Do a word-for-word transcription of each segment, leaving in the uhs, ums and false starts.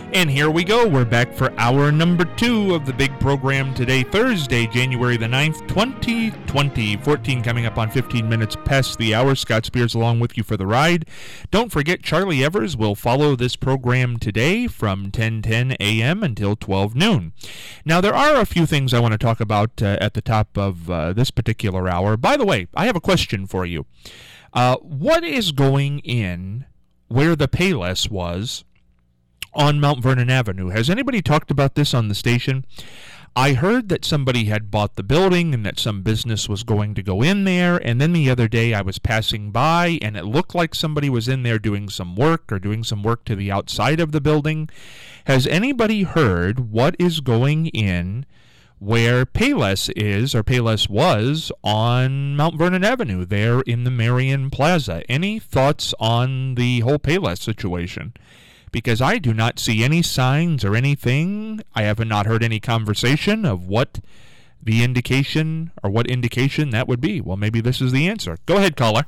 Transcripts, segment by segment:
And here we go. We're back for hour number two of the big program today, Thursday, January the ninth, twenty twenty. fourteen coming up on fifteen minutes past the hour. Scott Spears along with you for the ride. Don't forget, Charlie Evers will follow this program today from ten ten a.m. until twelve noon. Now, there are a few things I want to talk about uh, at the top of uh, this particular hour. By the way, I have a question for you. Uh, what is going in where the Payless was on Mount Vernon Avenue? Has anybody talked about this on the station? I heard that somebody had bought the building and that some business was going to go in there, and then the other day I was passing by and it looked like somebody was in there doing some work or doing some work to the outside of the building. Has anybody heard what is going in where Payless is, or Payless was, on Mount Vernon Avenue there in the Marion Plaza? Any thoughts on the whole Payless situation? Because I do not see any signs or anything. I have not heard any conversation of what the indication or what indication that would be. Well, maybe this is the answer. Go ahead, caller.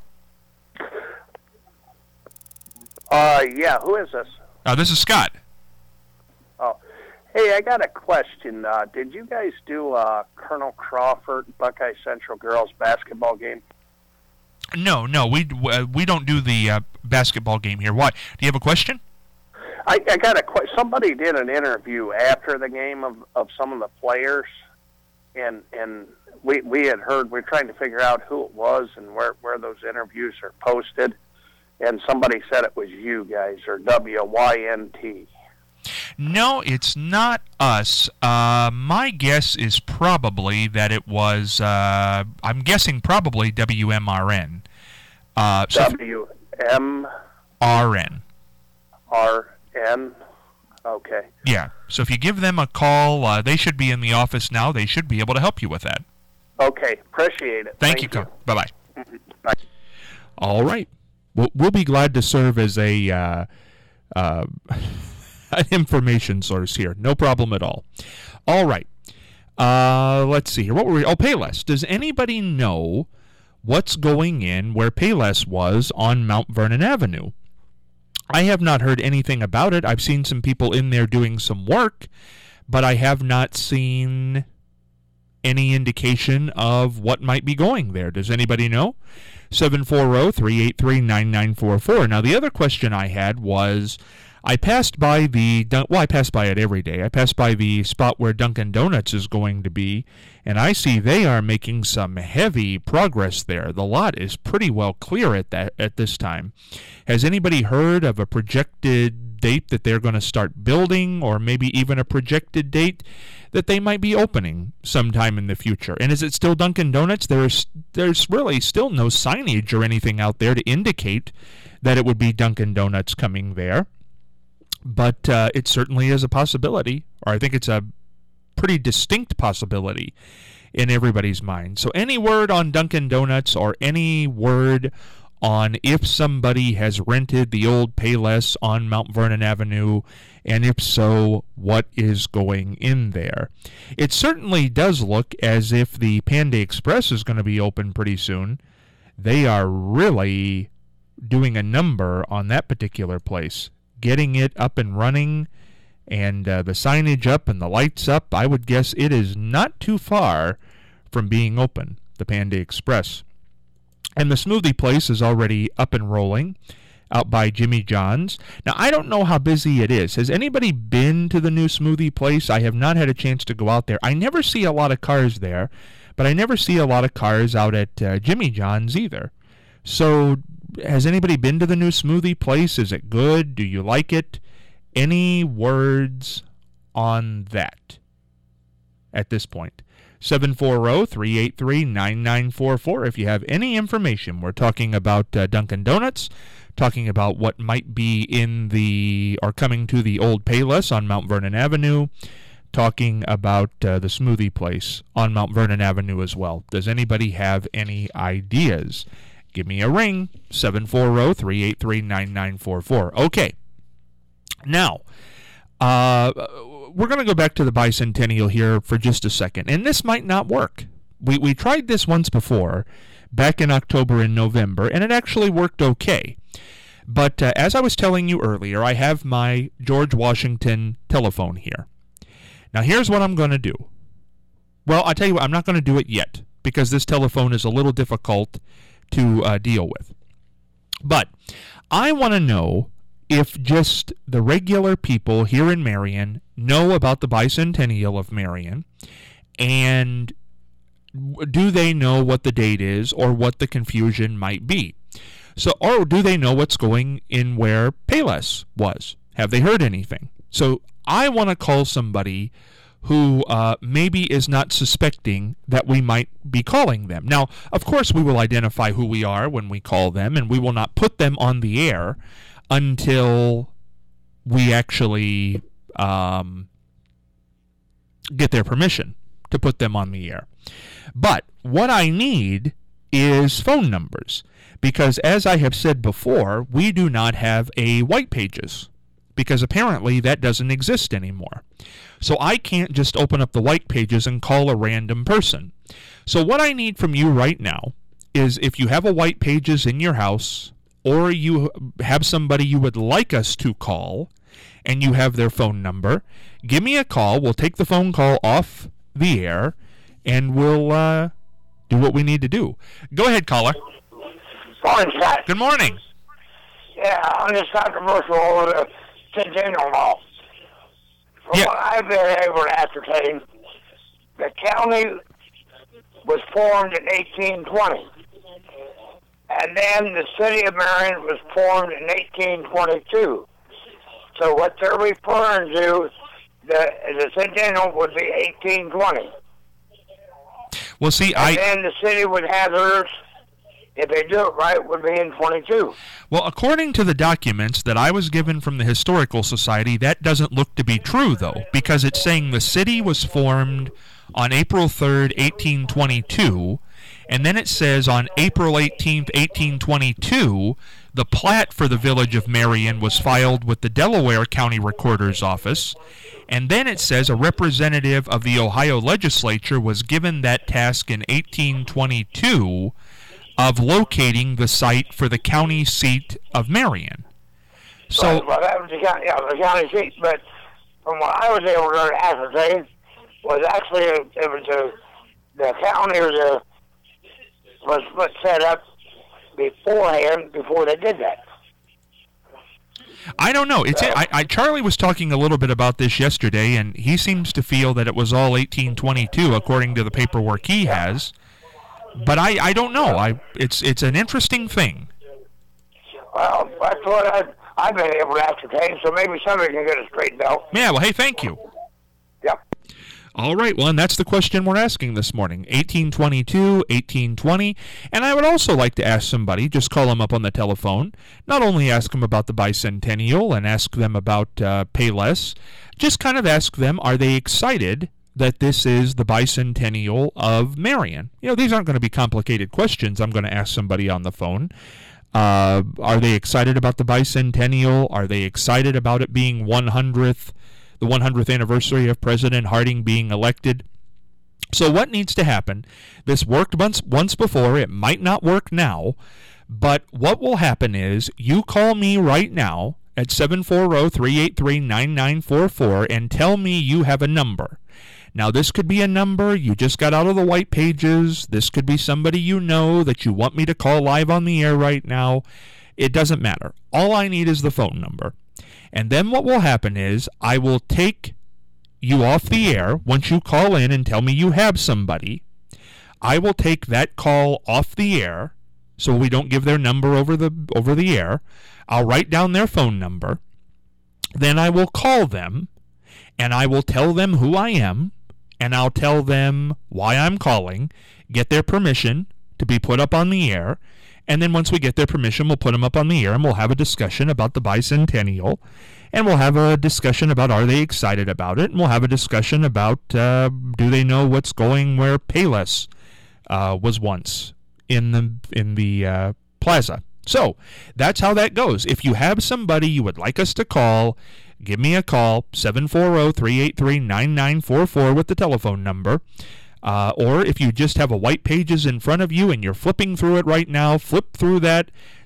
Uh, yeah, who is this? Uh, this is Scott. Oh, hey, I got a question. Uh, did you guys do uh, Colonel Crawford Buckeye Central girls basketball game? No, no, we uh, we don't do the uh, basketball game here. Why? Do you have a question? I, I got a question. Somebody did an interview after the game of, of some of the players, and and we we had heard, we're trying to figure out who it was and where, where those interviews are posted, and somebody said it was you guys, or W Y N T. No, it's not us. Uh, my guess is probably that it was, uh, I'm guessing probably W M R N. Uh, so W M R N. R N? Okay. Yeah. So if you give them a call, uh, they should be in the office now. They should be able to help you with that. Okay. Appreciate it. Thank, Thank you. you. Bye-bye. Mm-hmm. Bye. All right. We'll, we'll be glad to serve as a uh, uh, an information source here. No problem at all. All right. Uh, let's see here. What were we? Oh, Payless. Does anybody know what's going in where Payless was on Mount Vernon Avenue? I have not heard anything about it. I've seen some people in there doing some work, but I have not seen any indication of what might be going there. Does anybody know? seven four zero, three eight three, nine nine four four. Now, the other question I had was, I passed by the, well, I pass by it every day. I passed by the spot where Dunkin' Donuts is going to be, and I see they are making some heavy progress there. The lot is pretty well clear at that at this time. Has anybody heard of a projected date that they're going to start building, or maybe even a projected date that they might be opening sometime in the future? And is it still Dunkin' Donuts? There's there's really still no signage or anything out there to indicate that it would be Dunkin' Donuts coming there. But uh, it certainly is a possibility, or I think it's a pretty distinct possibility in everybody's mind. So any word on Dunkin' Donuts, or any word on if somebody has rented the old Payless on Mount Vernon Avenue, and if so, what is going in there? It certainly does look as if the Panda Express is going to be open pretty soon. They are really doing a number on that particular place, getting it up and running, and uh, the signage up and the lights up. I would guess it is not too far from being open, the Panda Express. And the smoothie place is already up and rolling out by Jimmy John's. Now, I don't know how busy it is. Has anybody been to the new smoothie place? I have not had a chance to go out there. I never see a lot of cars there, but I never see a lot of cars out at uh, Jimmy John's either. So, has anybody been to the new smoothie place? Is it good? Do you like it? Any words on that at this point? seven four zero, three eight three, nine nine four four. If you have any information. We're talking about uh, Dunkin' Donuts, talking about what might be in the, or coming to the old Payless on Mount Vernon Avenue, talking about uh, the smoothie place on Mount Vernon Avenue as well. Does anybody have any ideas? Give me a ring, seven four zero, three eight three, nine nine four four. Okay. Now, uh, we're going to go back to the bicentennial here for just a second, and this might not work. We we tried this once before, back in October and November, and it actually worked okay. But uh, as I was telling you earlier, I have my George Washington telephone here. Now, here's what I'm going to do. Well, I tell you what, I'm not going to do it yet because this telephone is a little difficult to uh, deal with. But I want to know if just the regular people here in Marion know about the bicentennial of Marion, and do they know what the date is or what the confusion might be? So, or do they know what's going in where Payless was? Have they heard anything? So I want to call somebody who uh, maybe is not suspecting that we might be calling them. Now, of course, we will identify who we are when we call them, and we will not put them on the air until we actually um, get their permission to put them on the air. But what I need is phone numbers, because as I have said before, we do not have a White Pages, because apparently that doesn't exist anymore. So I can't just open up the White Pages and call a random person. So what I need from you right now is, if you have a White Pages in your house, or you have somebody you would like us to call, and you have their phone number, give me a call. We'll take the phone call off the air, and we'll uh, do what we need to do. Go ahead, caller. Morning, Scott. Good morning. Yeah, on this controversial over the centennial law. From Yeah. what I've been able to ascertain, the county was formed in eighteen twenty. And then the city of Marion was formed in eighteen twenty-two. So what they're referring to, the, the centennial would be eighteen twenty. Well, see, And I... then the city would have theirs, if they do it right, would be in twenty-two. Well, according to the documents that I was given from the Historical Society, that doesn't look to be true, though, because it's saying the city was formed on April third, eighteen twenty-two, and then it says on April eighteenth, eighteen twenty-two, the plat for the village of Marion was filed with the Delaware County Recorder's Office, and then it says a representative of the Ohio legislature was given that task in eighteen twenty-two of locating the site for the county seat of Marion. So, Right, well, that was the county, yeah, the county seat, but from what I was able to ascertain, was actually it was a, the county was a, was was set up beforehand before they did that. I don't know. It's I, I Charlie was talking a little bit about this yesterday, and he seems to feel that it was all eighteen twenty-two, according to the paperwork he has. But I, I don't know. I it's it's an interesting thing. Well, that's what I've, I've been able to ascertain, so maybe somebody can get it straightened out. Yeah. Well, hey, thank you. Yep. All right, well, and that's the question we're asking this morning, eighteen twenty-two, eighteen twenty, and I would also like to ask somebody, just call them up on the telephone, not only ask them about the bicentennial and ask them about uh, Payless, just kind of ask them, are they excited that this is the bicentennial of Marion? You know, these aren't going to be complicated questions I'm going to ask somebody on the phone. Uh, are they excited about the bicentennial? Are they excited about it being one hundredth? The one hundredth anniversary of President Harding being elected. So what needs to happen? This worked once, once before. It might not work now. But what will happen is you call me right now at seven four zero, three eight three, nine nine four four and tell me you have a number. Now, this could be a number you just got out of the White Pages. This could be somebody you know that you want me to call live on the air right now. It doesn't matter. All I need is the phone number. And then what will happen is I will take you off the air once you call in and tell me you have somebody. I will take that call off the air so we don't give their number over the over the air. I'll write down their phone number. Then I will call them and I will tell them who I am, and I'll tell them why I'm calling, get their permission to be put up on the air. And then once we get their permission, we'll put them up on the air and we'll have a discussion about the bicentennial. And we'll have a discussion about are they excited about it. And we'll have a discussion about uh, do they know what's going where Payless uh, was once in the, in the uh, plaza. So that's how that goes. If you have somebody you would like us to call, give me a call, seven four zero, three eight three, nine nine four four with the telephone number. Uh, or if you just have a White Pages in front of you and you're flipping through it right now, flip through that.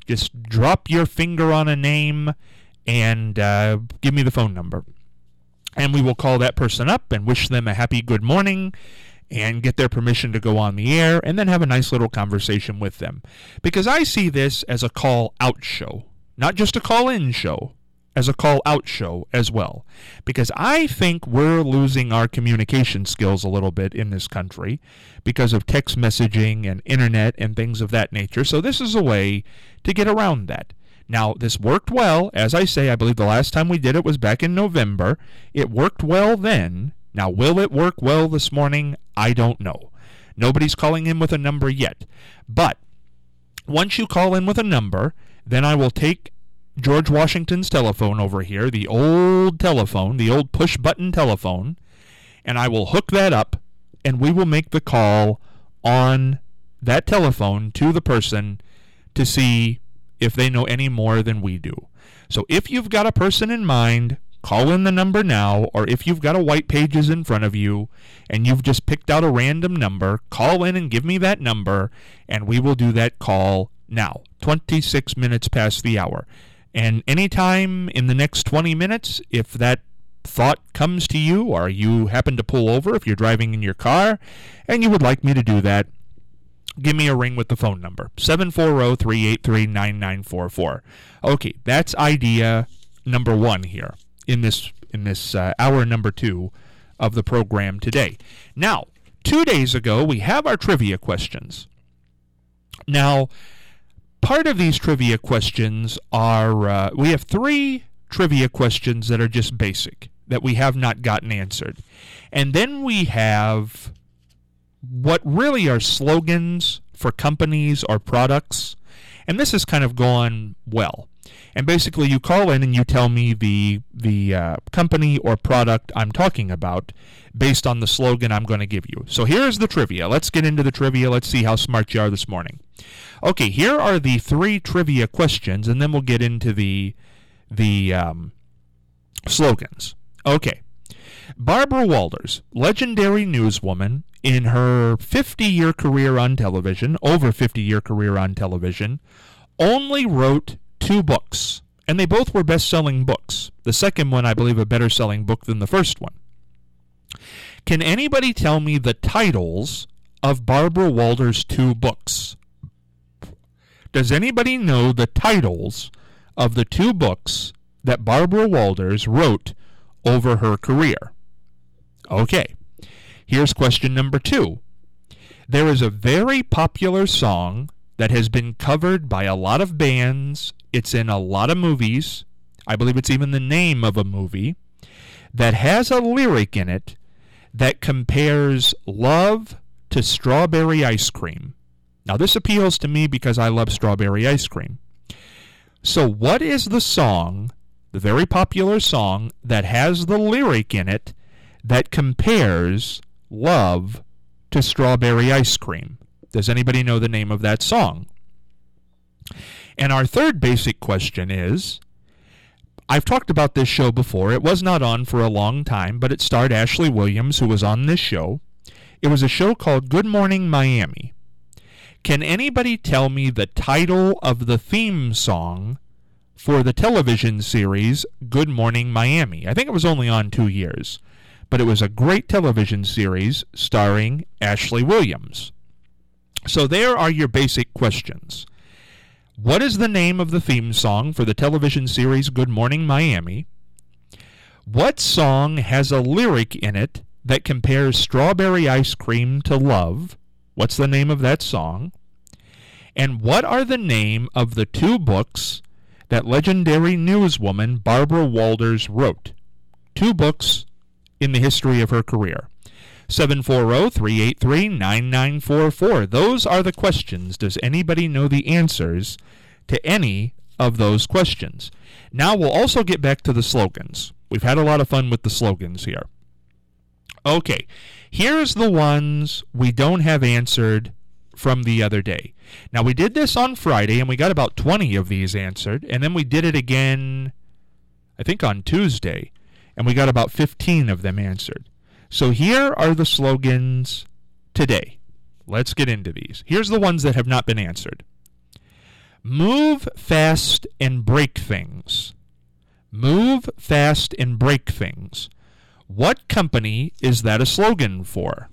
Just drop your finger on a name and uh, give me the phone number. And we will call that person up and wish them a happy good morning and get their permission to go on the air and then have a nice little conversation with them. Because I see this as a call-out show, not just a call-in show, as a call-out show as well. Because I think we're losing our communication skills a little bit in this country because of text messaging and internet and things of that nature. So this is a way to get around that. Now, this worked well. As I say, I believe the last time we did it was back in November. It worked well then. Now, will it work well this morning? I don't know. Nobody's calling in with a number yet. But once you call in with a number, then I will take George Washington's telephone over here, the old telephone, the old push-button telephone, and I will hook that up, and we will make the call on that telephone to the person to see if they know any more than we do. So if you've got a person in mind, call in the number now, or if you've got a white pages in front of you and you've just picked out a random number, call in and give me that number, and we will do that call now, twenty-six minutes past the hour. And anytime in the next twenty minutes, if that thought comes to you or you happen to pull over if you're driving in your car and you would like me to do that, give me a ring with the phone number, seven four zero, three eight three, nine nine four four. Okay, that's idea number one here in this in this uh, hour number two of the program today. Now, two days ago, we have our trivia questions. Now, part of these trivia questions are, uh, we have three trivia questions that are just basic, that we have not gotten answered. And then we have what really are slogans for companies or products. And this has kind of gone well. And basically you call in and you tell me the, the uh, company or product I'm talking about based on the slogan I'm going to give you. So here's the trivia. Let's get into the trivia. Let's see how smart you are this morning. Okay, here are the three trivia questions, and then we'll get into the the um, slogans. Okay. Barbara Walters, legendary newswoman, in her fifty-year career on television, over fifty-year career on television, only wrote two books, and they both were best-selling books. The second one, I believe, a better-selling book than the first one. Can anybody tell me the titles of Barbara Walters' two books? Does anybody know the titles of the two books that Barbara Walters wrote over her career? Okay, here's question number two. There is a very popular song that has been covered by a lot of bands. It's in a lot of movies. I believe it's even the name of a movie that has a lyric in it that compares love to strawberry ice cream. Now, this appeals to me because I love strawberry ice cream. So what is the song, the very popular song, that has the lyric in it that compares love to strawberry ice cream? Does anybody know the name of that song? And our third basic question is, I've talked about this show before. It was not on for a long time, but it starred Ashley Williams, who was on this show. It was a show called Good Morning Miami. Can anybody tell me the title of the theme song for the television series Good Morning Miami? I think it was only on two years, but it was a great television series starring Ashley Williams. So there are your basic questions. What is the name of the theme song for the television series Good Morning Miami? What song has a lyric in it that compares strawberry ice cream to love? What's the name of that song? And what are the name of the two books that legendary newswoman Barbara Walters wrote? Two books in the history of her career. seven four zero, three eight three, nine nine four four. Those are the questions. Does anybody know the answers to any of those questions? Now we'll also get back to the slogans. We've had a lot of fun with the slogans here. Okay, here's the ones we don't have answered from the other day. Now, we did this on Friday, and we got about twenty of these answered, and then we did it again, I think, on Tuesday, and we got about fifteen of them answered. So here are the slogans today. Let's get into these. Here's the ones that have not been answered. Move fast and break things. Move fast and break things. What company is that a slogan for?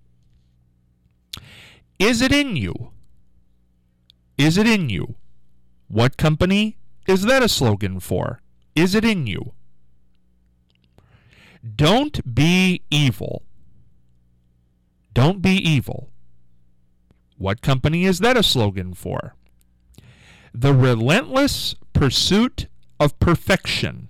Is it in you? Is it in you? What company is that a slogan for? Is it in you? Don't be evil. Don't be evil. What company is that a slogan for? The relentless pursuit of perfection.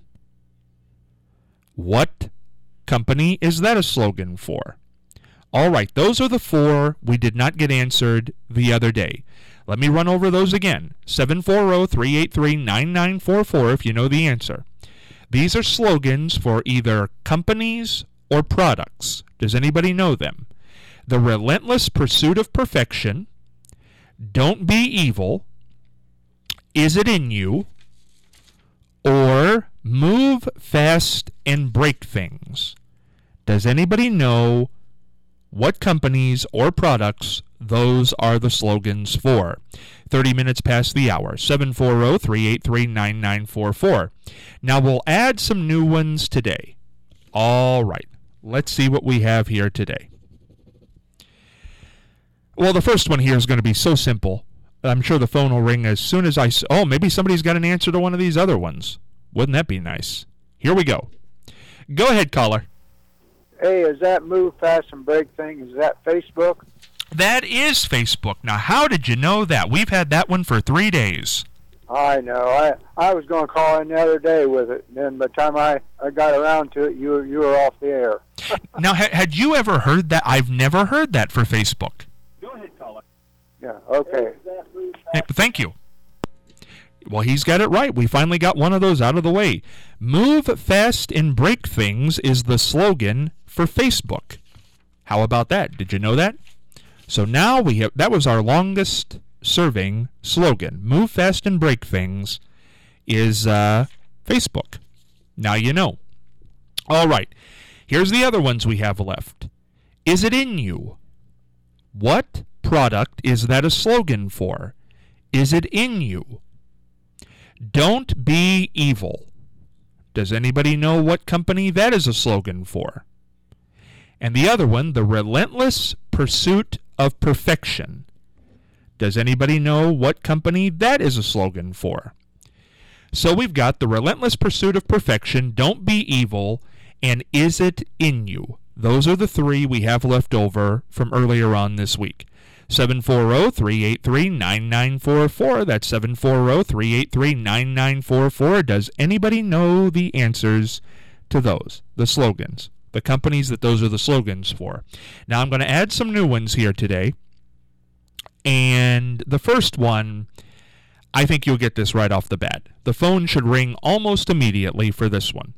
What company is that a slogan for? All right, those are the four we did not get answered the other day. Let me run over those again. seven four zero, three eight three, nine nine four four if you know the answer. These are slogans for either companies or products. Does anybody know them? The relentless pursuit of perfection, don't be evil, is it in you, or move fast and break things. Does anybody know what companies or products those are the slogans for? thirty minutes past the hour. seven four zero, three eight three, nine nine four four. Now we'll add some new ones today. All right. Let's see what we have here today. Well, the first one here is going to be so simple. I'm sure the phone will ring as soon as I... Oh, maybe somebody's got an answer to one of these other ones. Wouldn't that be nice? Here we go. Go ahead, caller. Hey, is that Move Fast and Break thing, is that Facebook? That is Facebook. Now, how did you know that? We've had that one for three days. I know. I I was going to call in the other day with it, and then by the time I, I got around to it, you, you were off the air. Now, ha- had you ever heard that? I've never heard that for Facebook. Go ahead, caller. Yeah, okay. Hey, thank you. Well, he's got it right. We finally got one of those out of the way. Move fast and break things is the slogan for Facebook. How about that? Did you know that? So now we have, that was our longest serving slogan. Move fast and break things is uh, Facebook. Now you know. All right. Here's the other ones we have left. Is it in you? What product is that a slogan for? Is it in you? Don't be evil. Does anybody know what company that is a slogan for? And the other one, the relentless pursuit of perfection. Does anybody know what company that is a slogan for? So we've got the relentless pursuit of perfection, don't be evil, and is it in you? Those are the three we have left over from earlier on this week. seven four zero, three eight three, nine nine four four. That's seven four zero, three eight three, nine nine four four. Does anybody know the answers to those, the slogans, the companies that those are the slogans for? Now I'm going to add some new ones here today. And the first one, I think you'll get this right off the bat. The phone should ring almost immediately for this one.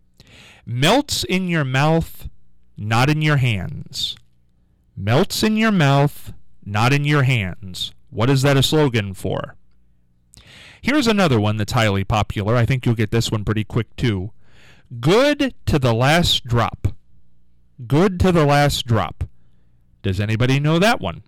Melts in your mouth, not in your hands. Melts in your mouth, not in your hands. What is that a slogan for? Here's another one that's highly popular. I think you'll get this one pretty quick too. Good to the last drop. Good to the last drop. Does anybody know that one?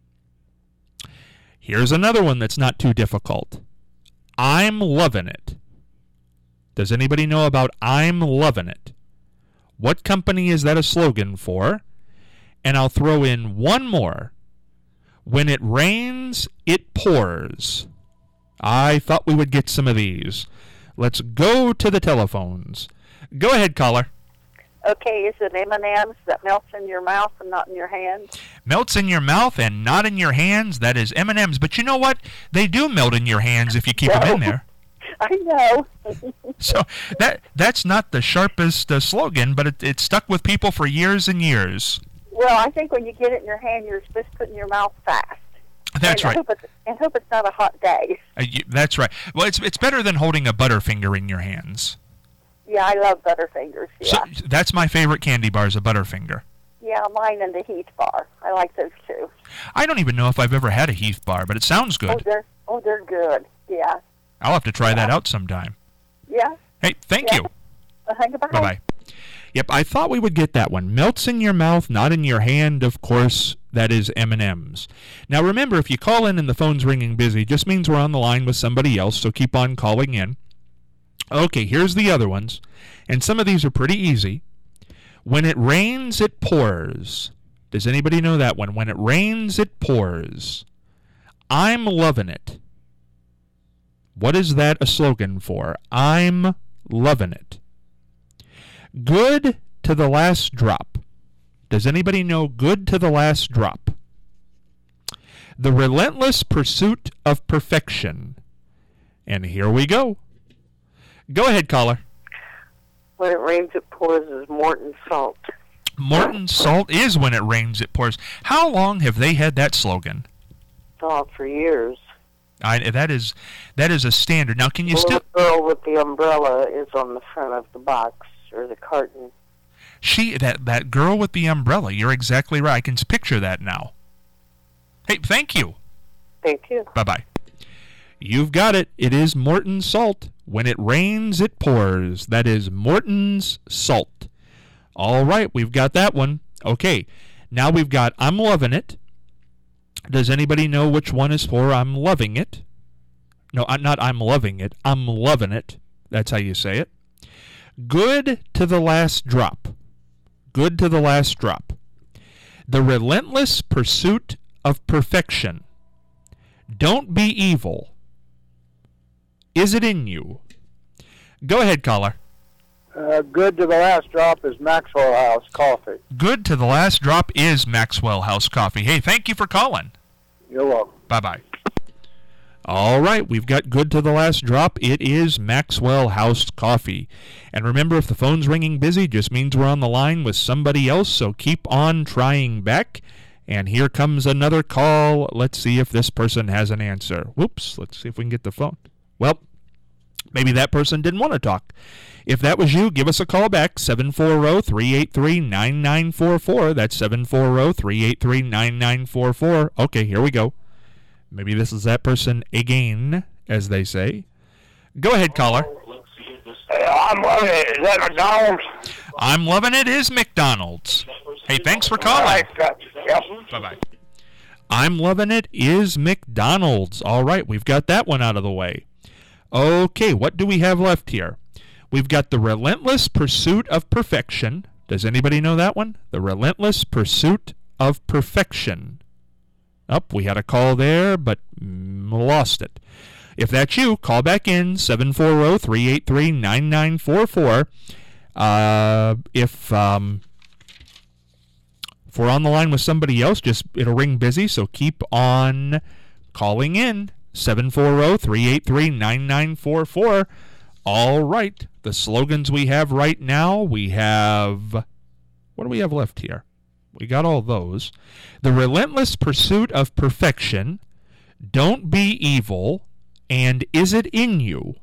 Here's another one that's not too difficult. I'm loving it. Does anybody know about I'm loving it? What company is that a slogan for? And I'll throw in one more. When it rains, it pours. I thought we would get some of these. Let's go to the telephones. Go ahead, caller. Okay, is it M and M's that melts in your mouth and not in your hands? Melts in your mouth and not in your hands. That is M and M's. But you know what? They do melt in your hands if you keep No. them in there. I know. So that that's not the sharpest uh, slogan, but it, it stuck with people for years and years. Well, I think when you get it in your hand, you're supposed to put it in your mouth fast. That's and right. Hope it's, and hope it's not a hot day. Uh, you, that's right. Well, it's it's better than holding a Butterfinger in your hands. Yeah, I love Butterfingers. Yeah, So that's my favorite candy bar is a Butterfinger. yeah, mine and the Heath bar. I like those too. I don't even know if I've ever had a Heath bar, but it sounds Oh, good. they're oh, they're good. Yeah, I'll have to try that out sometime. yeah. Hey, thank Yeah. you. Uh, goodbye. Bye-bye. Yep, I thought we would get that one. Melts in your mouth, not in your hand, of course. That is M and M's. Now remember, if you call in and the phone's ringing busy, just means we're on the line with somebody else, so keep on calling in. Okay, here's the other ones. And some of these are pretty easy. When it rains, it pours. Does anybody know that one? When it rains, it pours. I'm loving it. What is that a slogan for? I'm loving it. Good to the last drop. Does anybody know good to the last drop? The relentless pursuit of perfection. And here we go. Go ahead, caller. When it rains, it pours is Morton Salt. Morton Salt is when it rains, it pours. How long have they had that slogan? Oh, for years. I, that is that is a standard. Now, can you the still... The little girl with the umbrella is on the front of the box or the carton. She, that, that girl with the umbrella, you're exactly right. I can picture that now. Hey, thank you. Thank you. Bye-bye. You've got it. It is Morton Salt. When it rains, it pours. That is Morton's Salt. All right, we've got that one. Okay, now we've got I'm loving it. Does anybody know which one is for I'm loving it? No, I'm not I'm loving it. I'm loving it. That's how you say it. Good to the last drop. Good to the last drop. The relentless pursuit of perfection. Don't be evil. Is it in you? Go ahead, caller. Uh, good to the last drop is Maxwell House Coffee. Good to the last drop is Maxwell House Coffee. Hey, thank you for calling. You're welcome. Bye-bye. All right, we've got good to the last drop. It is Maxwell House Coffee. And remember, if the phone's ringing busy, just means we're on the line with somebody else, so keep on trying back. And here comes another call. Let's see if this person has an answer. Whoops, let's see if we can get the phone. Well, maybe that person didn't want to talk. If that was you, give us a call back, seven four zero, three eight three, nine nine four four. That's seven four zero, three eight three, nine nine four four. Okay, here we go. Maybe this is that person again, as they say. Go ahead, caller. Hey, I'm loving it. Is that McDonald's? I'm loving it is McDonald's. Hey, thanks for calling. All right, uh, yep. Bye-bye. I'm loving it is McDonald's. All right, we've got that one out of the way. Okay, what do we have left here? We've got the relentless pursuit of perfection. Does anybody know that one? The relentless pursuit of perfection. Oh, we had a call there, but mm, lost it. If that's you, call back in, seven four zero, three eight three, nine nine four four. Uh, if, um, if we're on the line with somebody else, just it'll ring busy, so keep on calling in, seven four zero, three eight three, nine nine four four. All right, the slogans we have right now, we have, what do we have left here? We got all those. The relentless pursuit of perfection, don't be evil, and is it in you?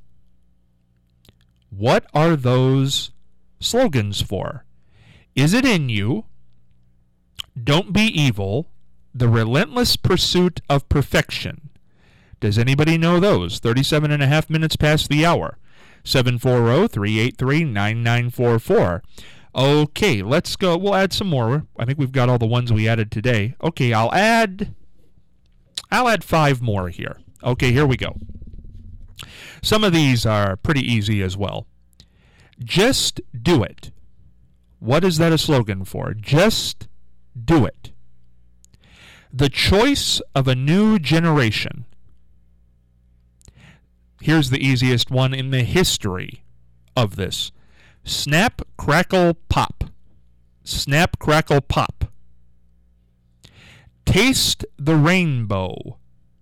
What are those slogans for? Is it in you? Don't be evil, the relentless pursuit of perfection. Does anybody know those? thirty-seven and a half minutes past the hour. seven four zero, three eight three, nine nine four four. Okay, let's go. We'll add some more. I think we've got all the ones we added today. Okay, I'll add I'll add five more here. Okay, here we go. Some of these are pretty easy as well. Just do it. What is that a slogan for? Just do it. The choice of a new generation. Here's the easiest one in the history of this. Snap, crackle, pop. Snap, crackle, pop. Taste the rainbow.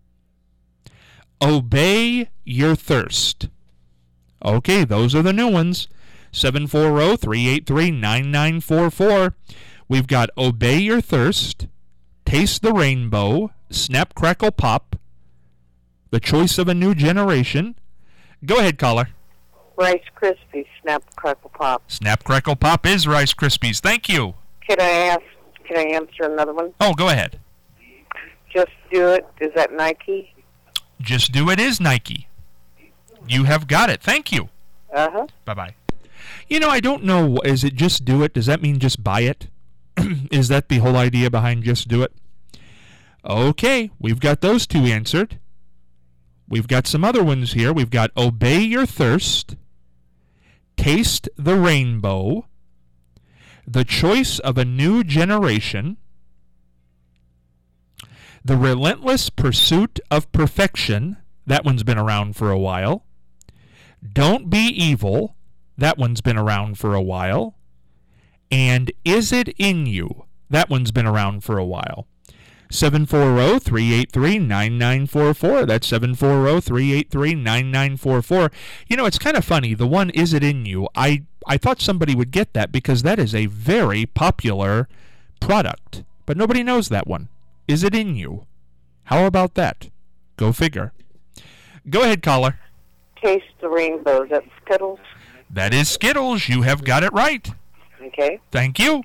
Obey your thirst. Okay, those are the new ones. seven four zero, three eight three, nine nine four four. We've got Obey Your Thirst, Taste the Rainbow, Snap, Crackle, Pop, The Choice of a New Generation. Go ahead, caller. Rice Krispies, Snap, Crackle, Pop. Snap, Crackle, Pop is Rice Krispies. Thank you. Can I ask, can I answer another one? Oh, go ahead. Just Do It, is that Nike? Just Do It is Nike. You have got it. Thank you. Uh-huh. Bye-bye. You know, I don't know. Is it just do it? Does that mean just buy it? Is that the whole idea behind just do it? Okay, we've got those two answered. We've got some other ones here. We've got obey your thirst, taste the rainbow, the choice of a new generation, the relentless pursuit of perfection. That one's been around for a while. Don't be evil. That one's been around for a while. And is it in you? That one's been around for a while. seven four zero, three eight three, nine nine four four. That's seven four zero, three eight three, nine nine four four. You know, it's kind of funny. The one, is it in you? I, I thought somebody would get that because that is a very popular product. But nobody knows that one. Is it in you? How about that? Go figure. Go ahead, caller. Taste the rainbow. Is that Skittles? That is Skittles. You have got it right. Okay. Thank you.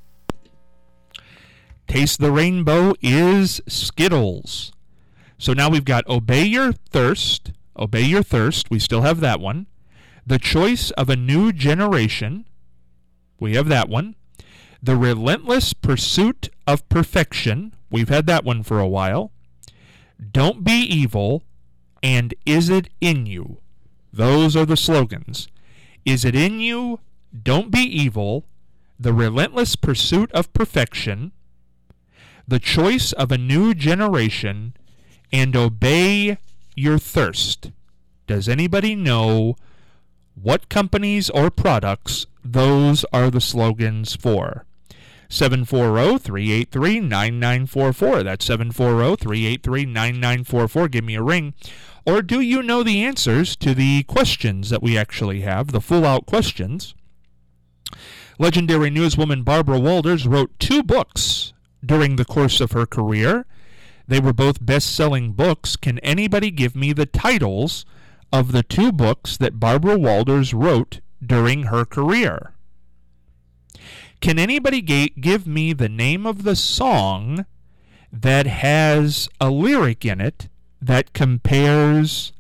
Taste the rainbow is Skittles. So now we've got obey your thirst. Obey your thirst. We still have that one. The choice of a new generation. We have that one. The relentless pursuit of perfection. We've had that one for a while. Don't be evil. And is it in you? Those are the slogans. Is it in you? Don't be evil. The relentless pursuit of perfection. The choice of a new generation, and obey your thirst. Does anybody know what companies or products those are the slogans for? seven four zero, three eight three, nine nine four four. That's seven four zero, three eight three, nine nine four four. Give me a ring. Or do you know the answers to the questions that we actually have, the full-out questions? Legendary newswoman Barbara Walters wrote two books during the course of her career. They were both best-selling books. Can anybody give me the titles of the two books that Barbara Walters wrote during her career? Can anybody ga- give me the name of the song that has a lyric in it that compares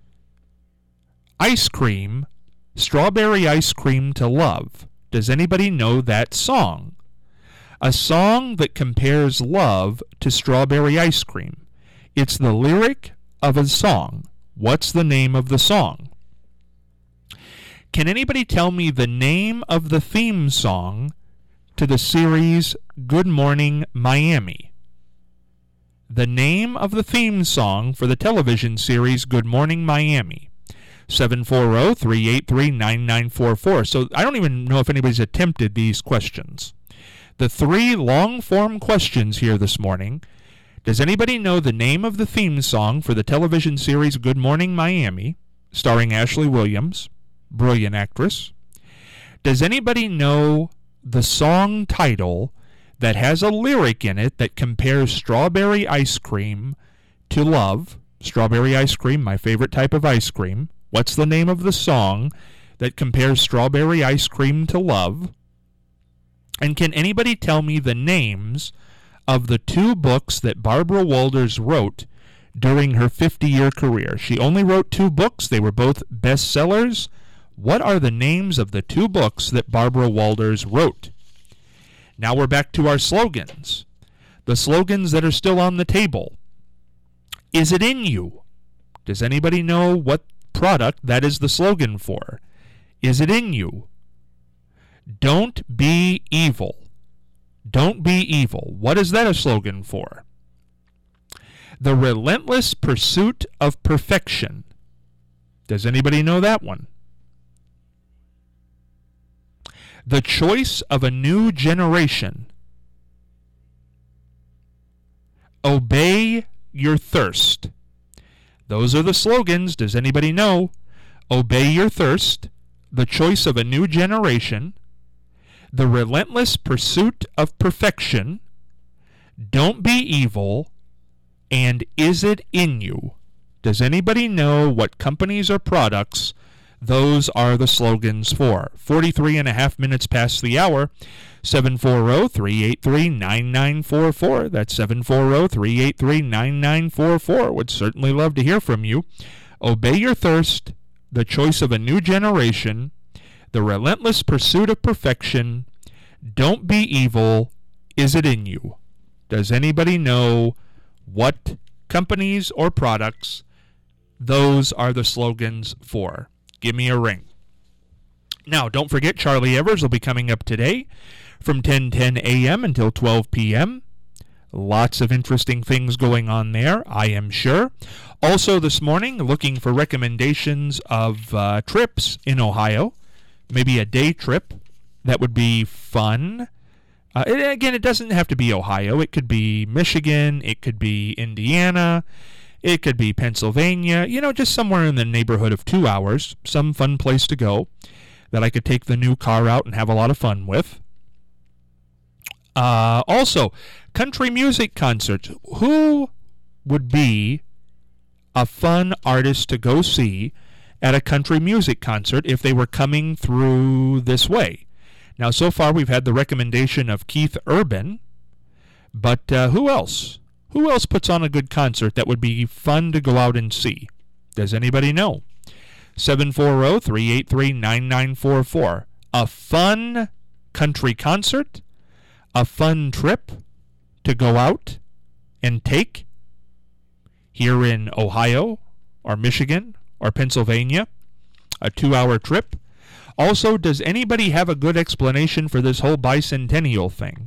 ice cream, strawberry ice cream, to love? Does anybody know that song? A song that compares love to strawberry ice cream. It's the lyric of a song. What's the name of the song? Can anybody tell me the name of the theme song to the series Good Morning Miami? The name of the theme song for the television series Good Morning Miami. seven four zero, three eight three, nine nine four four. So I don't even know if anybody's attempted these questions. The three long-form questions here this morning. Does anybody know the name of the theme song for the television series Good Morning Miami, starring Ashley Williams, brilliant actress? Does anybody know the song title that has a lyric in it that compares strawberry ice cream to love? Strawberry ice cream, my favorite type of ice cream. What's the name of the song that compares strawberry ice cream to love? And can anybody tell me the names of the two books that Barbara Walters wrote during her fifty-year career? She only wrote two books. They were both bestsellers. What are the names of the two books that Barbara Walters wrote? Now we're back to our slogans. The slogans that are still on the table. Is it in you? Does anybody know what product that is the slogan for? Is it in you? Don't be evil. Don't be evil. What is that a slogan for? The relentless pursuit of perfection. Does anybody know that one? The choice of a new generation. Obey your thirst. Those are the slogans. Does anybody know? Obey your thirst. The choice of a new generation. The relentless pursuit of perfection. Don't be evil. And is it in you? Does anybody know what companies or products those are the slogans for? forty-three and a half minutes past the hour. seven four zero, three eight three, nine nine four four. That's seven four zero, three eight three, nine nine four four. Would certainly love to hear from you. Obey your thirst. The choice of a new generation. The relentless pursuit of perfection. Don't be evil. Is it in you? Does anybody know what companies or products those are the slogans for? Give me a ring. Now, don't forget, Charlie Evers will be coming up today from ten ten a.m. until twelve p.m. Lots of interesting things going on there, I am sure. Also this morning, looking for recommendations of uh, trips in Ohio. Maybe a day trip. That would be fun. Uh, it, again, it doesn't have to be Ohio. It could be Michigan. It could be Indiana. It could be Pennsylvania. You know, just somewhere in the neighborhood of two hours. Some fun place to go that I could take the new car out and have a lot of fun with. Uh, also, country music concerts. Who would be a fun artist to go see at a country music concert if they were coming through this way? Now, so far we've had the recommendation of Keith Urban, but uh, who else? Who else puts on a good concert that would be fun to go out and see? Does anybody know? seven four zero, three eight three, nine nine four four. A fun country concert? A fun trip to go out and take here in Ohio or Michigan or Pennsylvania? A two-hour trip? Also, does anybody have a good explanation for this whole bicentennial thing?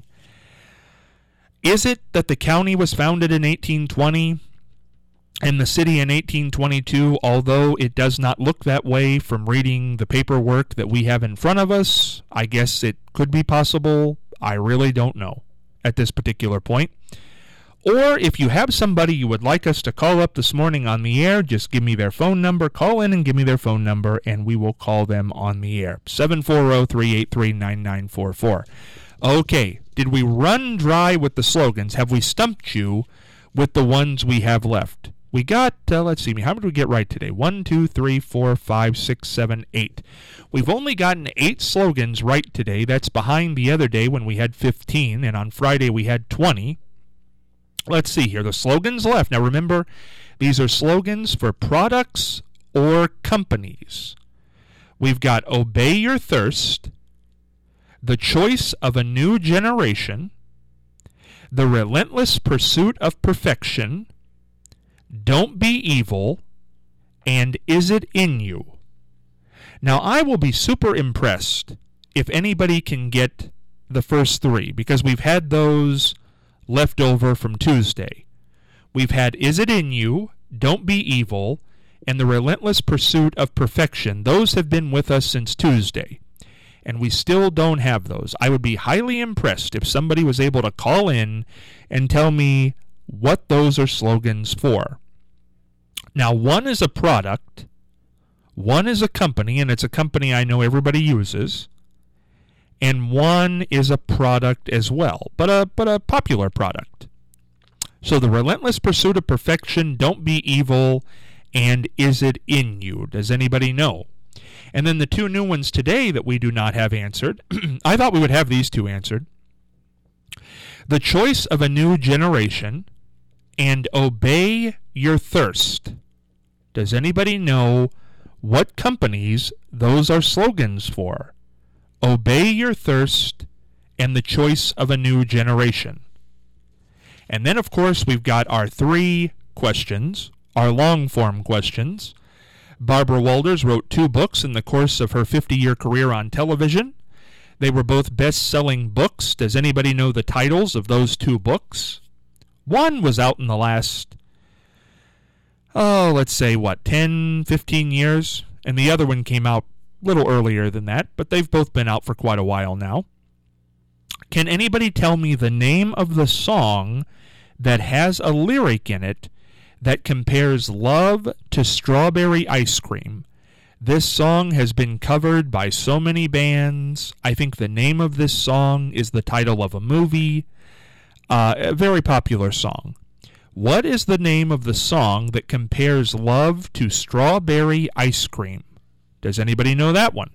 Is it that the county was founded in eighteen twenty and the city in eighteen twenty-two, although it does not look that way from reading the paperwork that we have in front of us? I guess it could be possible. I really don't know at this particular point. Or if you have somebody you would like us to call up this morning on the air, just give me their phone number. Call in and give me their phone number, and we will call them on the air. seven four zero, three eight three, nine nine four four. Okay, did we run dry with the slogans? Have we stumped you with the ones we have left? We got, uh, let's see, how many did we get right today? One, two, three, four, five, six, seven, eight. We've only gotten eight slogans right today. That's behind the other day when we had fifteen, and on Friday we had twenty. Let's see here. The slogans left. Now remember, these are slogans for products or companies. We've got Obey Your Thirst, The Choice of a New Generation, The Relentless Pursuit of Perfection, Don't Be Evil, and Is It In You? Now I will be super impressed if anybody can get the first three, because we've had those left over from Tuesday. We've had Is It In You, Don't Be Evil, and The Relentless Pursuit of Perfection. Those have been with us since Tuesday, and we still don't have those. I would be highly impressed if somebody was able to call in and tell me what those are slogans for. Now, one is a product, one is a company, and it's a company I know everybody uses, and one is a product as well, but a but a popular product. So The Relentless Pursuit of Perfection, Don't Be Evil, and Is It In You? Does anybody know? And then the two new ones today that we do not have answered. I thought we would have these two answered. The Choice of a New Generation and Obey Your Thirst. Does anybody know what companies those are slogans for? Obey Your Thirst and The Choice of a New Generation. And then, of course, we've got our three questions, our long-form questions. Barbara Walters wrote two books in the course of her fifty-year career on television. They were both best-selling books. Does anybody know the titles of those two books? One was out in the last, oh, let's say, what, ten, fifteen years? And the other one came out a little earlier than that, but they've both been out for quite a while now. Can anybody tell me the name of the song that has a lyric in it that compares love to strawberry ice cream? This song has been covered by so many bands. I think the name of this song is the title of a movie. Uh, a very popular song. What is the name of the song that compares love to strawberry ice cream? Does anybody know that one?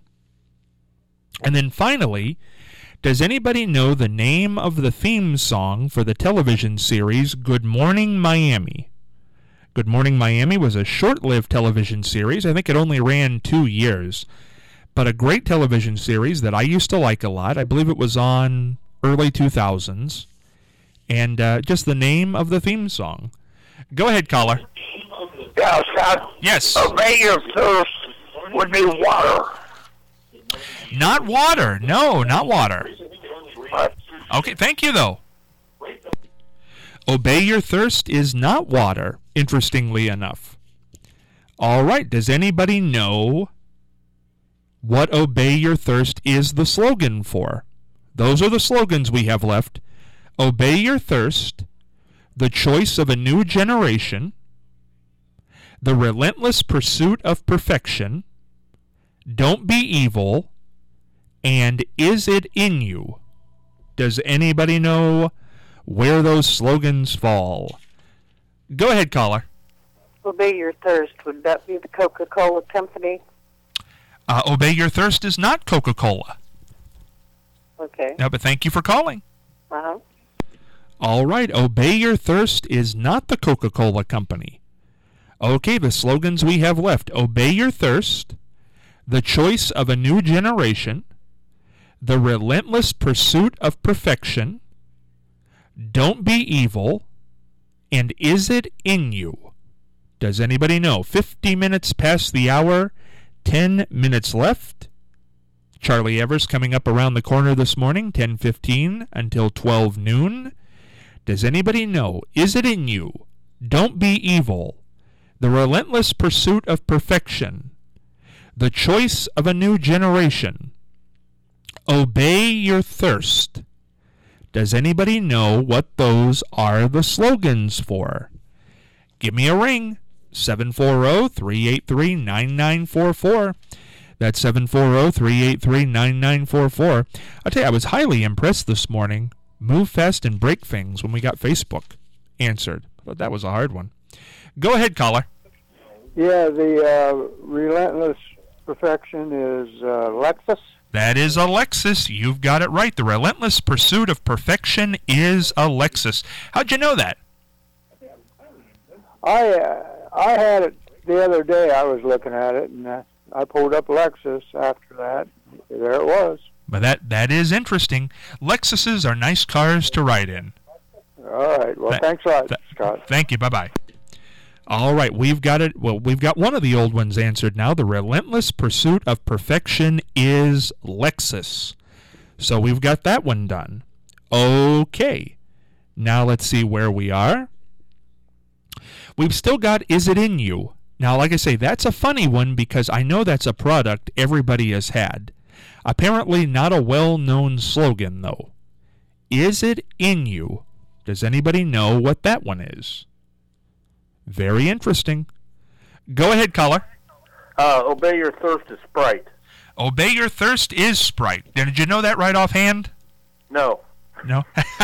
And then finally, does anybody know the name of the theme song for the television series Good Morning Miami? Good Morning Miami was a short-lived television series. I think it only ran two years. but a great television series that I used to like a lot. I believe it was on early two thousands. And uh, just the name of the theme song. Go ahead, caller. Yeah, Scott. Yes. Obey your thirst would be water. Not water. No, not water. What? Okay, thank you, though. Obey your thirst is not water, interestingly enough. All right, does anybody know what Obey Your Thirst is the slogan for? Those are the slogans we have left. Obey Your Thirst, the choice of a new generation, the relentless pursuit of perfection, don't be evil, and is it in you? Does anybody know where those slogans fall? Go ahead, caller. Obey Your Thirst. Would that be the Coca-Cola Company? Uh, Obey Your Thirst is not Coca-Cola. Okay. No, but thank you for calling. Uh-huh. All right, Obey Your Thirst is not the Coca-Cola Company. Okay, the slogans we have left. Obey Your Thirst, the choice of a new generation, the relentless pursuit of perfection, don't be evil, and is it in you? Does anybody know? fifty minutes past the hour, ten minutes left. Charlie Evers coming up around the corner this morning, ten fifteen until twelve noon. Does anybody know? Is it in you? Don't be evil. The relentless pursuit of perfection. The choice of a new generation. Obey your thirst. Does anybody know what those are the slogans for? Give me a ring. seven four zero, three eight three, nine nine four four. That's seven four zero, three eight three, nine nine four four. I'll tell you, I was highly impressed this morning. Move fast and break things when we got Facebook answered. But that was a hard one. Go ahead, caller. Yeah, the uh, relentless perfection is uh, Lexus. That is a Lexus. You've got it right. The relentless pursuit of perfection is a Lexus. How'd you know that? I uh, I had it the other day. I was looking at it, and uh, I pulled up Lexus after that. There it was. But that, that is interesting. Lexuses are nice cars to ride in. All right. Well, That- thanks a lot, that- Scott. Thank you. Bye-bye. All right, we've got it. Well, we've got one of the old ones answered now. The relentless pursuit of perfection is Lexus. So we've got that one done. Okay. Now let's see where we are. We've still got Is It In You? Now, like I say, that's a funny one because I know that's a product everybody has had. Apparently not a well-known slogan, though. Is it in you? Does anybody know what that one is? Very interesting. Go ahead, caller. Uh, Obey Your Thirst is Sprite. Obey Your Thirst is Sprite. Did you know that right offhand? No. No?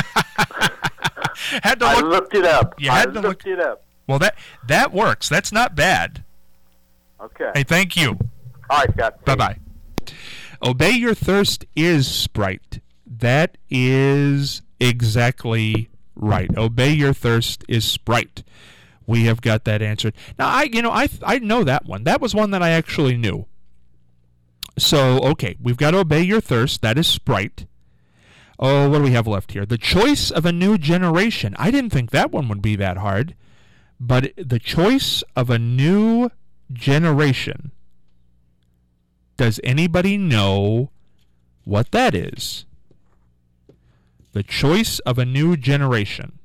Had to I look. looked it up. You I had to looked look- it up. Well, that that works. That's not bad. Okay. Hey, thank you. All right, Scott. Bye-bye. Obey Your Thirst is Sprite. That is exactly right. Obey Your Thirst is Sprite. We have got that answered. Now, I you know, I I know that one. That was one that I actually knew. So, okay, we've got Obey Your Thirst. That is Sprite. Oh, what do we have left here? The choice of a new generation. I didn't think that one would be that hard. But the choice of a new generation. Does anybody know what that is? The choice of a new generation.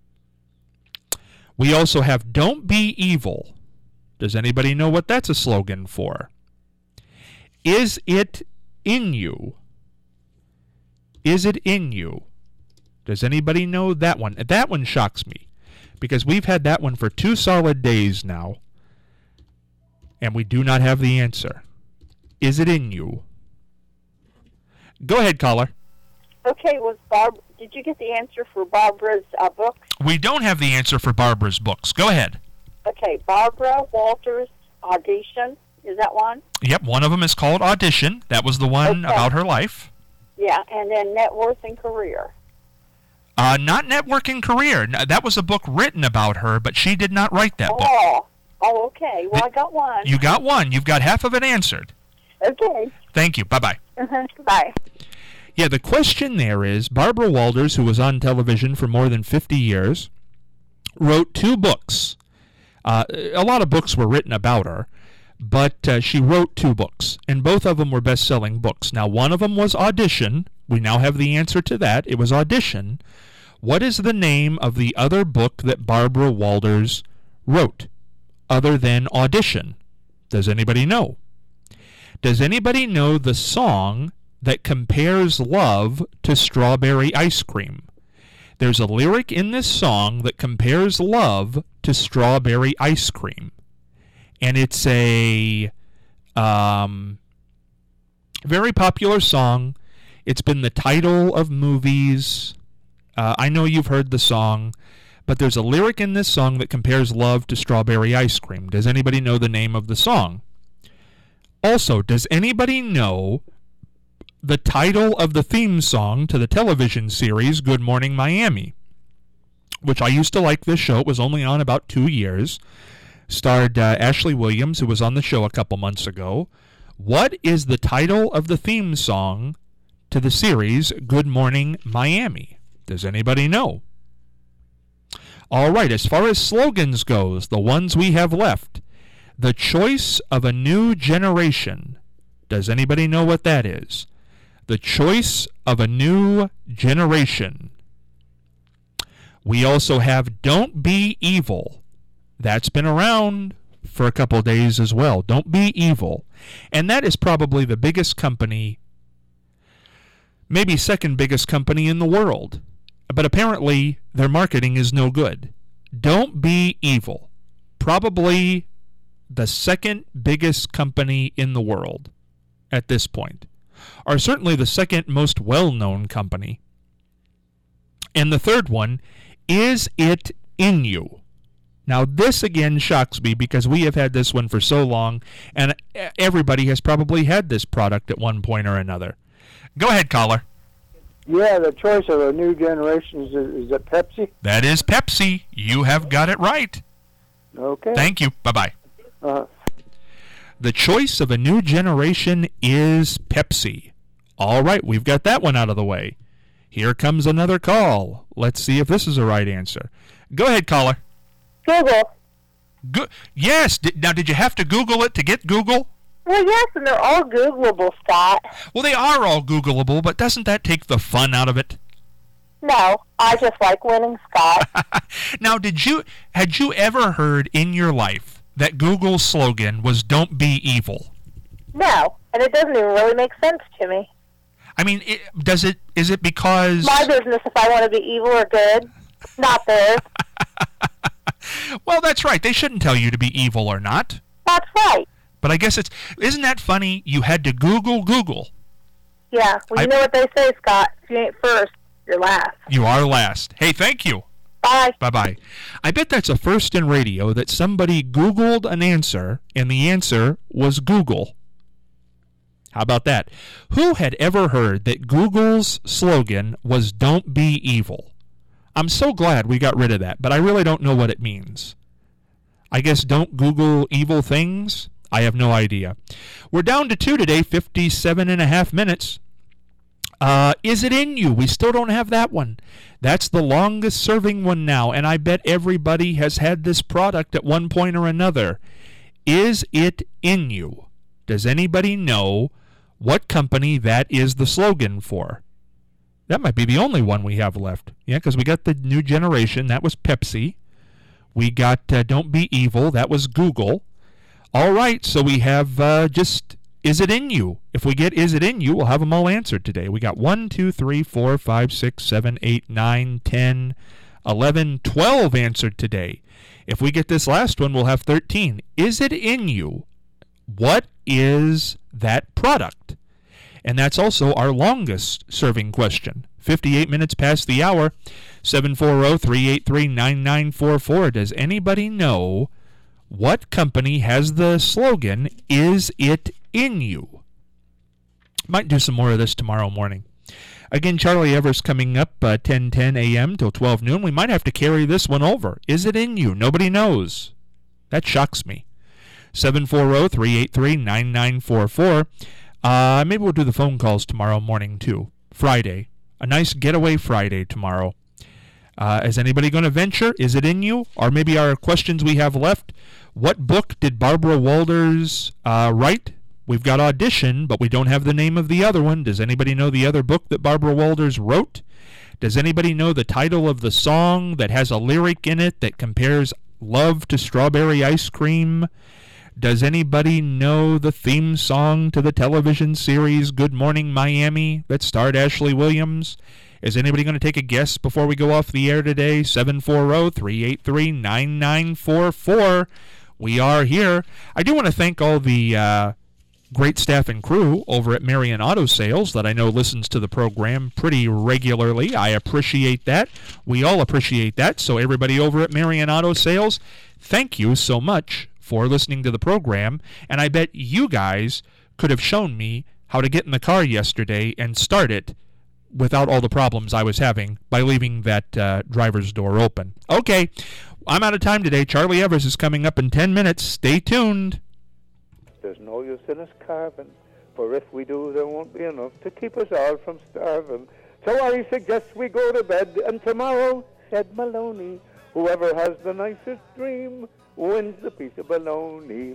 We also have Don't Be Evil. Does anybody know what that's a slogan for? Is it in you? Is it in you? Does anybody know that one? That one shocks me because we've had that one for two solid days now and we do not have the answer. Is it in you? Go ahead, caller. Okay, was Barb? Did you get the answer for Barbara's uh, books? We don't have the answer for Barbara's books. Go ahead. Okay, Barbara Walters Audition. Is that one? Yep, one of them is called Audition. That was the one Okay. about her life. Yeah, and then Net Worth and Career. Uh, not Networking Career. No, that was a book written about her, but she did not write that book. Oh, oh, okay. Well, I got one. You got one. You've got half of it answered. Okay. Thank you. Bye-bye. Uh-huh. Bye. Yeah, the question there is, Barbara Walters, who was on television for more than fifty years, wrote two books. Uh, a lot of books were written about her, but uh, she wrote two books, and both of them were best-selling books. Now, one of them was Audition. We now have the answer to that. It was Audition. What is the name of the other book that Barbara Walters wrote, other than Audition? Does anybody know? Does anybody know the song that compares love to strawberry ice cream? There's a lyric in this song that compares love to strawberry ice cream. And it's a um, very popular song. It's been the title of movies. Uh, I know you've heard the song, but there's a lyric in this song that compares love to strawberry ice cream. Does anybody know the name of the song? Also, does anybody know the title of the theme song to the television series Good Morning Miami, which I used to like this show. It was only on about two years. Starred uh, Ashley Williams, who was on the show a couple months ago. What is the title of the theme song to the series Good Morning Miami? Does anybody know? All right, as far as slogans goes, the ones we have left, the choice of a new generation. Does anybody know what that is? The choice of a new generation. We also have Don't Be Evil. That's been around for a couple days as well. Don't Be Evil. And that is probably the biggest company, maybe second biggest company in the world. But apparently their marketing is no good. Don't Be Evil. Probably the second biggest company in the world at this point. Or certainly the second most well-known company. And the third one, Is It In You? Now this again shocks me because we have had this one for so long, and everybody has probably had this product at one point or another. Go ahead, caller. Yeah, the choice of a new generation, is, is it Pepsi? That is Pepsi. You have got it right. Okay. Thank you. Bye-bye. Uh, The choice of a new generation is Pepsi. All right, we've got that one out of the way. Here comes another call. Let's see if this is the right answer. Go ahead, caller. Google. Go- yes. Did, now, did you have to Google it to get Google? Well, yes, and they're all Googleable, Scott. Well, they are all Googleable, but doesn't that take the fun out of it? No, I just like winning, Scott. Now, did you had you ever heard in your life that Google's slogan was "Don't be evil"? No, and it doesn't even really make sense to me. I mean, it, does it? Is it because My business if I want to be evil or good, not theirs. Well, that's right. They shouldn't tell you to be evil or not. That's right. But I guess it's isn't that funny? You had to Google Google. Yeah, well, you I- know what they say, Scott. If you ain't first, you're last. You are last. Hey, thank you. Bye. Bye-bye. I bet that's a first in radio that somebody Googled an answer, and the answer was Google. How about that? Who had ever heard that Google's slogan was "Don't be evil"? I'm so glad we got rid of that, but I really don't know what it means. I guess don't Google evil things? I have no idea. We're down to two today, fifty-seven and a half minutes. Uh, is it in you? We still don't have that one. That's the longest serving one now, and I bet everybody has had this product at one point or another. Is it in you? Does anybody know what company that is the slogan for? That might be the only one we have left. Yeah, because we got the new generation. That was Pepsi. We got uh, Don't Be Evil. That was Google. All right, so we have uh, just Is It In You? If we get Is It In You, we'll have them all answered today. We got one, two, three, four, five, six, seven, eight, nine, ten, eleven, twelve answered today. If we get this last one, we'll have thirteen. Is it in you? What is that product? And that's also our longest serving question. fifty-eight minutes past the hour. seven four zero, three eight three, nine nine four four. Does anybody know what company has the slogan, Is It In You? Might do some more of this tomorrow morning. Again, Charlie Evers coming up uh, ten ten a.m. till twelve noon. We might have to carry this one over. Is it in you? Nobody knows. That shocks me. seven four zero, three eight three, nine nine four four. Uh, maybe we'll do the phone calls tomorrow morning, too. Friday. A nice getaway Friday tomorrow. Uh, is anybody going to venture? Is it in you? Or maybe our questions we have left. What book did Barbara Walters uh, write? We've got Audition, but we don't have the name of the other one. Does anybody know the other book that Barbara Walters wrote? Does anybody know the title of the song that has a lyric in it that compares love to strawberry ice cream? Does anybody know the theme song to the television series Good Morning Miami that starred Ashley Williams? Is anybody going to take a guess before we go off the air today? seven four zero, three eight three, nine nine four four. We are here. I do want to thank all the uh, great staff and crew over at Marion Auto Sales that I know listens to the program pretty regularly. I appreciate that. We all appreciate that. So everybody over at Marion Auto Sales, thank you so much for listening to the program, and I bet you guys could have shown me how to get in the car yesterday and start it without all the problems I was having by leaving that uh, driver's door open. Okay, I'm out of time today. Charlie Evers is coming up in ten minutes. Stay tuned. There's no use in us carving, for if we do, there won't be enough to keep us all from starving. So I suggest we go to bed, and tomorrow, said Maloney, whoever has the nicest dream wins the piece of bologna.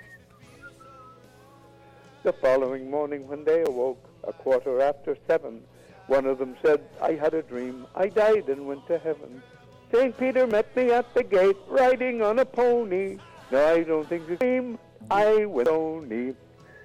The following morning when they awoke, a quarter after seven, one of them said, I had a dream, I died and went to heaven. Saint Peter met me at the gate, riding on a pony. No, I don't think it's a dream, I went only.